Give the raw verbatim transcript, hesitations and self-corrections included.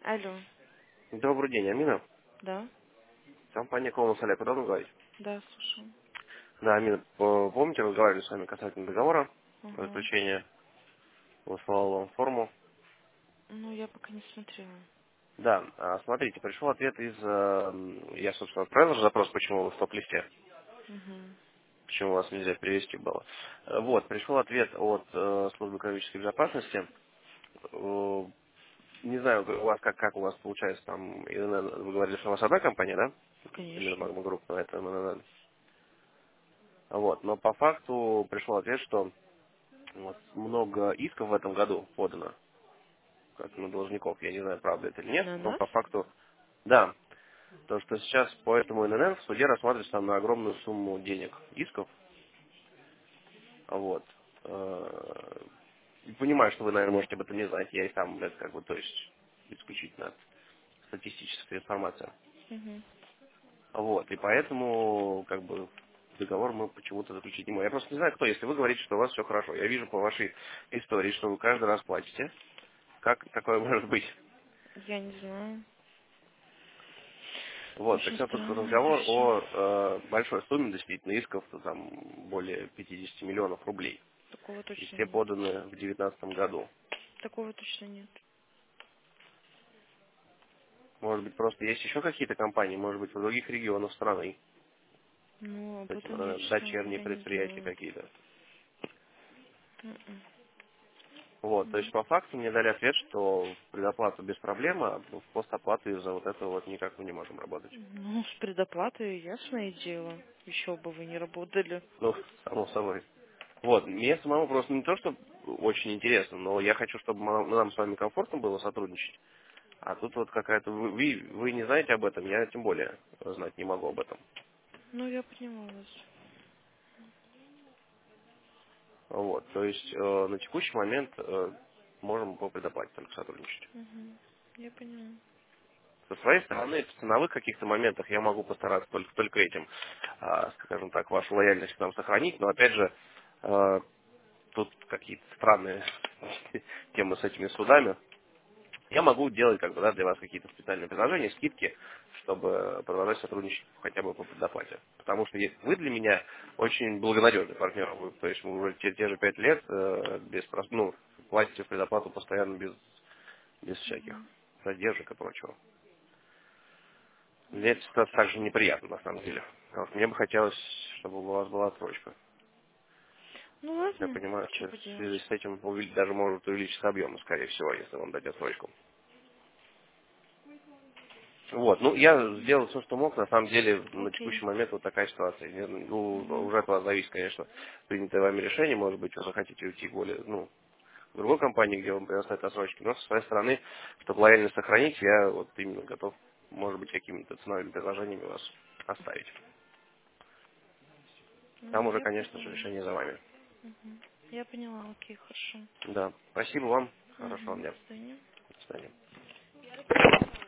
Алло. Добрый день, Амина. Да? Компания Колмас Олег, удобно говорить? Да, слушаю. Да, Амина, по- помните, разговаривали с вами касательно договора о Ага. заключении, выслал вам форму. Ну, я пока не смотрела. Да, а, смотрите, пришел ответ из, э, м, я, собственно, отправил же запрос, почему вы в топ-листе, Угу. почему вас нельзя перевести было. Э, Вот, пришел ответ от э, службы экономической безопасности. Э, Не знаю, у вас как, как у вас получается там, ай эн эн, вы говорили, что у вас одна компания, да? Именно Конечно. Магма Групп, это эм эн эн. Вот, но по факту пришел ответ, что вот много исков в этом году подано, как на должников. Я не знаю, правда это или нет, На но нас? по факту, да. То, что сейчас по этому эн эн эн в суде рассматривается там на огромную сумму денег исков. Вот. Э, и понимаю, что вы, наверное, можете об этом не знать. Я и сам, это как бы, то есть, исключительно статистическая информация. Угу. Вот. И поэтому, как бы, договор мы почему-то заключить не можем. Я просто не знаю, кто. Если вы говорите, что у вас все хорошо. Я вижу по вашей истории, что вы каждый раз платите. Как такое может быть? Я не знаю. Вот, Очень причем тут странно это разговор все. о э, большой сумме действительно исков, то там более пятидесяти миллионов рублей. Такого И точно все нет. поданы в девятнадцатом году. Такого точно нет. Может быть, просто есть еще какие-то компании, может быть, в других регионах страны, Ну, об с этим, этом я, э, честно дочерние говоря, не предприятия знаю. какие-то. М-м. Вот, то есть Нет. по факту мне дали ответ, что предоплату без проблем, а в постоплату из-за вот этого вот никак мы не можем работать. Ну, с предоплатой ясное дело. Еще бы вы не работали. Ну, само собой. Вот, мне самому просто не то, что очень интересно, но я хочу, чтобы ма- нам с вами комфортно было сотрудничать. А тут вот какая-то... Вы, вы вы не знаете об этом, я тем более знать не могу об этом. Ну, я поняла вас. Вот, то есть э, на текущий момент э, можем по предоплате только сотрудничать. Угу. Я поняла. Со своей стороны, в ценовых каких-то моментах я могу постараться только, только этим, а, скажем так, вашу лояльность к нам сохранить, но опять же, э, тут какие-то странные темы с этими судами. Я могу делать как бы, да, для вас какие-то специальные предложения, скидки, чтобы продолжать сотрудничать хотя бы по предоплате. Потому что есть- вы для меня очень благонадежный партнер. Вы, то есть вы уже те, те же пять лет э, без прос- ну, платите в предоплату постоянно без, без всяких Угу. задержек и прочего. Мне эта ситуация также неприятна на самом деле. Вот мне бы хотелось, чтобы у вас была отсрочка. Ну, Я ладно. понимаю, Что что в связи поделать. с этим увелич- даже может увеличиться объем, скорее всего, если вам дать отсрочку. Вот, ну, я сделал все, что мог. На самом деле, на Окей. текущий момент вот такая ситуация. Не- Ну, Угу. уже от вас зависит, конечно, принятое вами решение. Может быть, вы захотите уйти более, ну, в другой компании, где вам предоставят отсрочки. Но со своей стороны, чтобы лояльность сохранить, я вот именно готов, может быть, какими-то ценовыми предложениями вас оставить. Там Ну, уже, я конечно же, поняла. решение за вами. Угу. Я поняла, окей, хорошо. Да. Спасибо вам. Хорошего Угу. дня. До свидания. До свидания.